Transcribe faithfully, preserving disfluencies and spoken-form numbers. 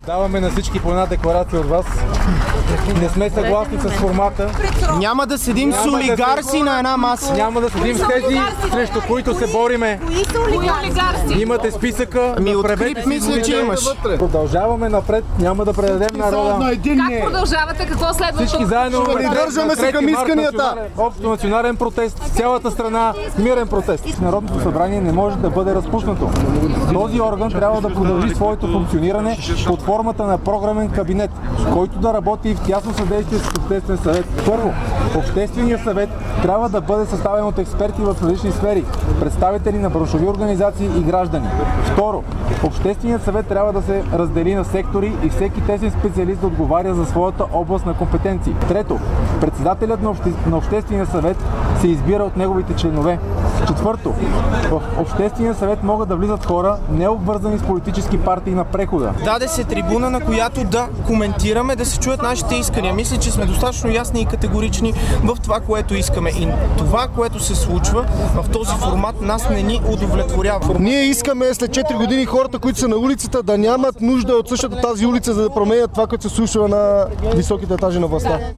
Даваме на всички по една декларация от вас. Не сме съгласни с формата. Няма да седим с олигарси на една маса. Няма да седим с тези, срещу които се бориме. Имате списъка. Ами от Крип мисля, че имаш. Продължаваме напред, няма да предадем народа. Как продължавате? Какво следва? Всички заедно Придържаме се към исканията. Общо национален протест, цялата страна мирен протест. Народното събрание не може да бъде разпуснато. Този орган трябва да продължи своето функциониране под формата на програмен кабинет, който да работи в тясно съдействие с Обществен съвет. Първо, Общественият съвет трябва да бъде съставен от експерти в различни сфери, представители на браншови организации и граждани. Второ, Общественият съвет трябва да се раздели на сектори и всеки тесен специалист да отговаря за своята област на компетенции. Трето, председателят на, обще... на Обществения съвет се избира от неговите членове. Четвърто, в Обществения съвет могат да влизат хора, не обвързани с политически партии на прехода. Даде се трибуна, на която да коментираме, да се чуят нашите искания. Мисля, че сме достатъчно ясни и категорични в това, което искаме. И това, което се случва в този формат, нас не ни удовлетворява. Ние искаме след четири години хората, които са на улицата, да нямат нужда от същата тази улица, за да променят това, което се случва на високите етажи на властта.